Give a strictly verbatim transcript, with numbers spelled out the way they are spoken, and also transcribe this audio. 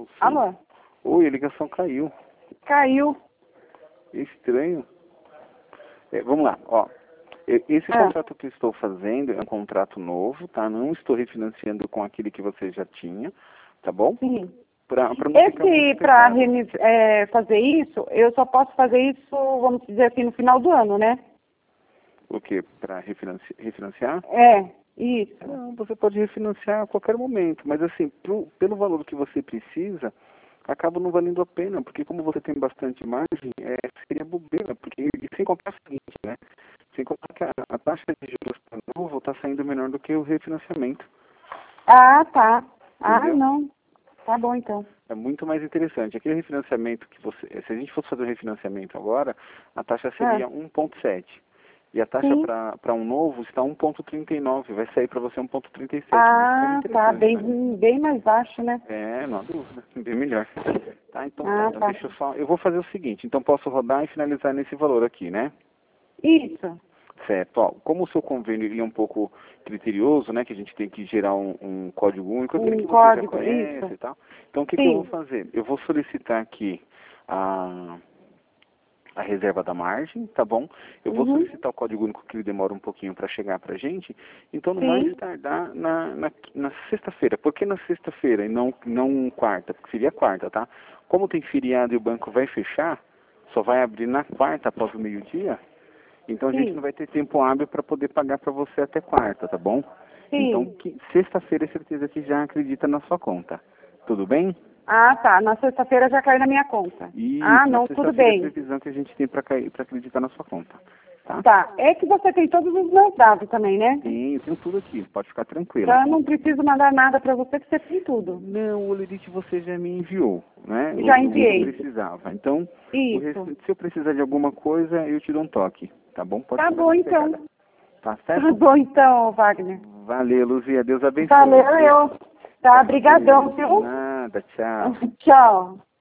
Ô, sim. Alô? Oi, a ligação caiu. Caiu. Estranho. É, vamos lá, ó. E- Esse Ah. contrato que eu estou fazendo é um contrato novo, tá? Não estou refinanciando com aquele que você já tinha, tá bom? Sim. Pra, pra não ficar Esse, muito para pesado. fazer isso, eu só posso fazer isso, vamos dizer assim, no final do ano, né? O quê? Para refinanci refinanciar? É, isso. Não, você pode refinanciar a qualquer momento, mas assim, pro, pelo valor que você precisa, acaba não valendo a pena, porque como você tem bastante margem, é, seria bobeira, porque e sem contar o seguinte, né? Sem contar que a, a taxa de juros para novo está saindo menor do que o refinanciamento, Ah, tá. Ah, entendeu? não. Tá bom, então. É muito mais interessante. Aquele refinanciamento que você, se a gente fosse fazer um refinanciamento agora, a taxa Ah, seria um ponto sete. E a taxa sim. para um novo está um ponto trinta e nove, vai sair para você um ponto trinta e sete. Muito mais Ah, tá. interessante, né? Bem, bem mais baixo, né? É, não há dúvida, bem melhor. Tá, então tá, Ah, então tá. deixa eu só, eu vou fazer o seguinte, então posso rodar e finalizar nesse valor aqui, né? Isso. Certo, ó, como o seu convênio é um pouco criterioso, né, que a gente tem que gerar um, um código único, aquele Um que você já código, conhece isso. e tal, então o que, que eu vou Sim. fazer? Eu vou solicitar aqui a, a reserva da margem, tá bom? Eu vou Uhum. solicitar o código único que ele demora um pouquinho para chegar pra gente, então no mais Sim. tardar na, na, na sexta-feira. Por que na sexta-feira e não, não quarta? Porque seria quarta, tá? Como tem feriado e o banco vai fechar, só vai abrir na quarta após o meio-dia, então a gente Sim. não vai ter tempo hábil para poder pagar para você até quarta, tá bom? Então, Sim. que- sexta-feira é certeza que já acredita na sua conta. Tudo bem? Ah, tá. Na sexta-feira já caiu na minha conta. Ah, Isso, na não, tudo sexta-feira é a bem. previsão que a gente tem para acreditar na sua conta. Tá? Tá. É que você tem todos os meus dados também, né? Tem, eu tenho tudo aqui, pode ficar tranquila. Então eu não preciso mandar nada pra você, que você tem tudo. Não, o Lerite você já me enviou, né? Já O, o que eu enviei. precisava. Então, o Isso. restante, se eu precisar de alguma coisa, eu te dou um toque, tá bom? Pode Tá ficar bom, sossegada. então. Tá Tá certo? bom, então, Wagner. Valeu, Luzia. Deus abençoe. Valeu, eu. Tá, brigadão, viu? Nada, tchau. Tchau.